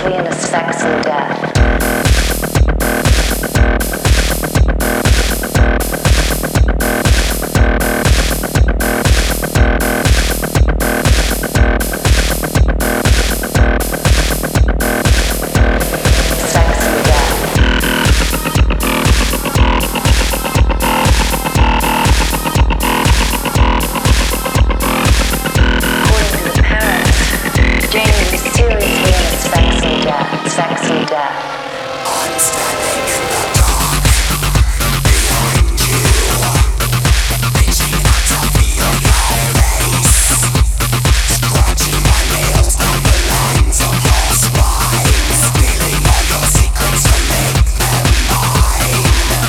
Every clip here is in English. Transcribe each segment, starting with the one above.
between a sex and death. Sex and death. I'm standing in the dark behind you, reaching out to feel your face, scratching my nails down the lines of your spine, stealing all your secrets to make them mine.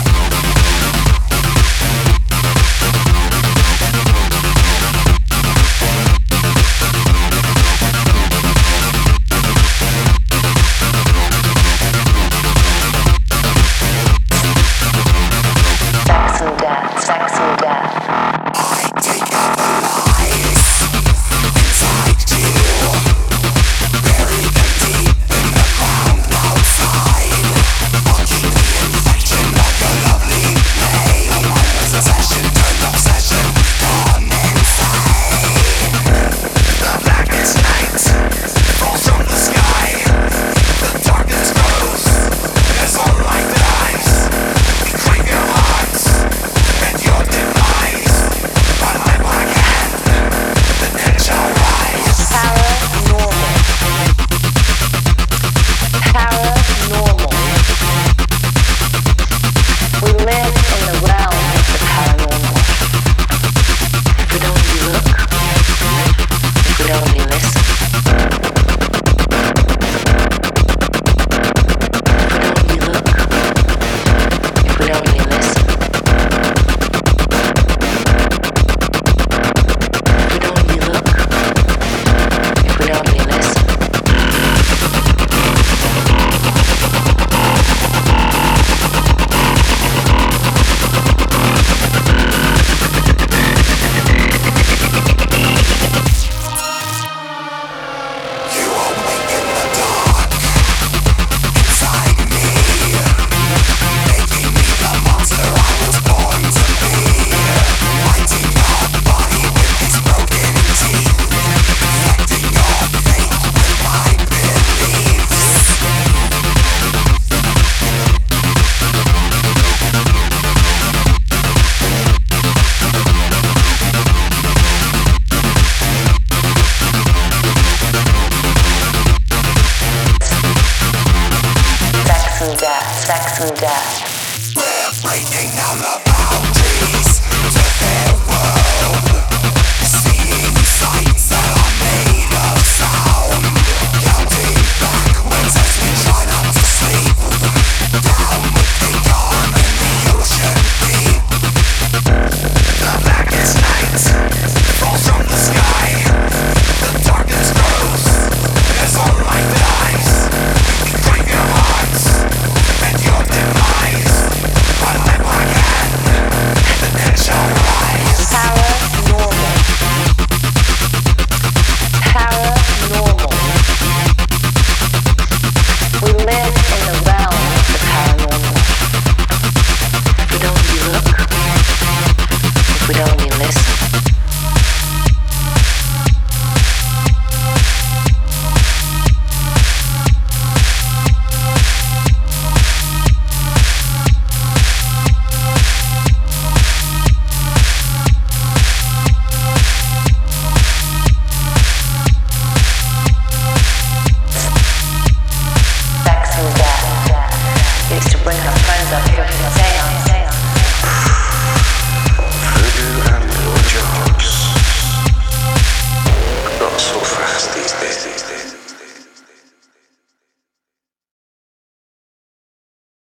Sex and death. I take out the lies inside you, bury them deep in the ground outside, watching the infection like a lovely play. My possession turned obsession, gone insane. The blackest night falls from the sky, the darkness grows as all light dies. We crave your hearts and your demise, by my black hand, the dead shall rise. Paranormal. Paranormal. We live in the realm of the paranormal. If we'd only look, if we'd only listen. If we'd only look, if we'd only listen. Sex and death.